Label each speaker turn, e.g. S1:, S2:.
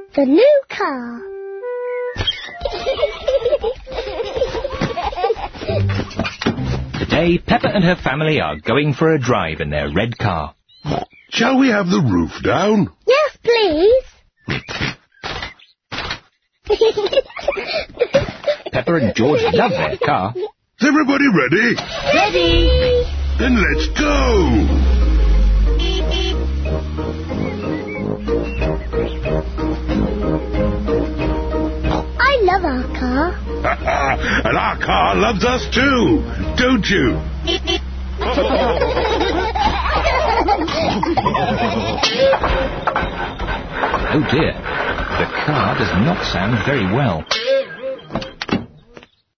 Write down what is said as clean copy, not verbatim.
S1: The new car.
S2: Today, Peppa and her family are going for a drive in their red car.
S3: Shall we have the roof down?
S1: Yes, please.
S2: Peppa and George love their car.
S3: Is everybody ready?
S1: Ready.
S3: Then let's go!
S1: I love our car.
S3: And our car loves us too, don't you?
S2: Oh dear, the car does not sound very well.